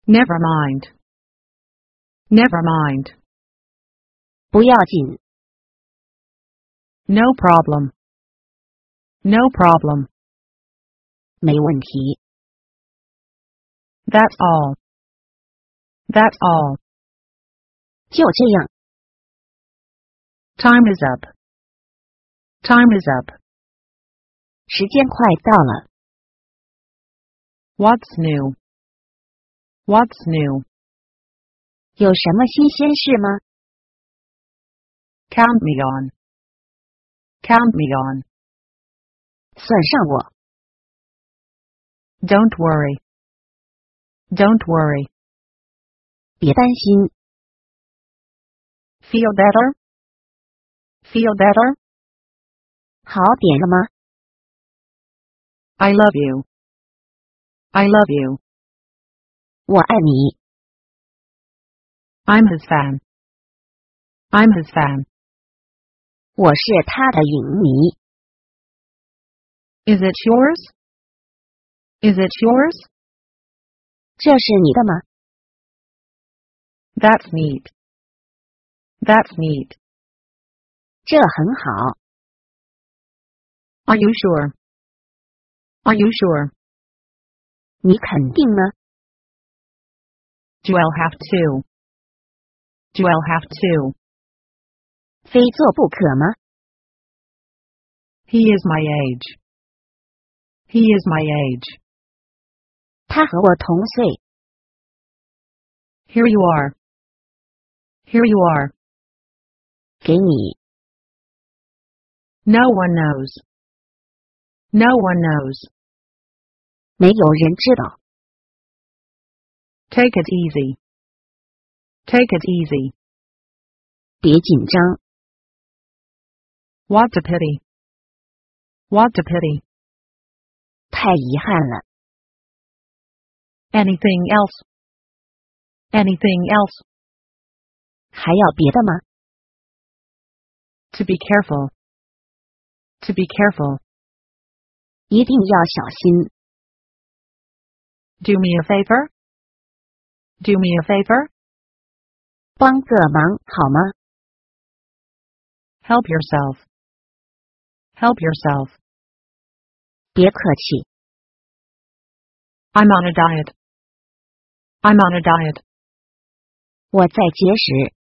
Never mind. Never mind. 不要紧。 No problem. No problem. 没问题。 That's all. That's all. 就这样。 Time is up. Time is up. 时间快到了。 What's new? What's new? 有什么新鲜事吗？ Count me on. Count me on. 算上我。 Don't worry. Don't worry. 别担心。 Feel better? Feel better? 好点了吗？ I love you. I love you. 我爱你。 I'm his fan. I'm his fan. 我是他的影迷。 Is it yours? Is it yours? 这是你的吗？ That's neat. That's neat. 这很好。 Are you sure? Are you sure? 你肯定吗？ Do I'll have to? Do I'll have to? 非做不可吗？ He is my age. He is my age. 他和我同岁。 Here you are. Here you are. 给你。 No one knows. No one knows. 没有人知道。 Take it easy. Take it easy. 别紧张。 What a pity. What a pity. 太遗憾了。 Anything else? Anything else? 还要别的吗？ To be careful. To be careful. 一定要小心。 Do me a favor? Do me a favor? 帮个忙好吗？ Help yourself. Help yourself. 别客气。 I'm on a diet. I'm on a diet. 我在节食。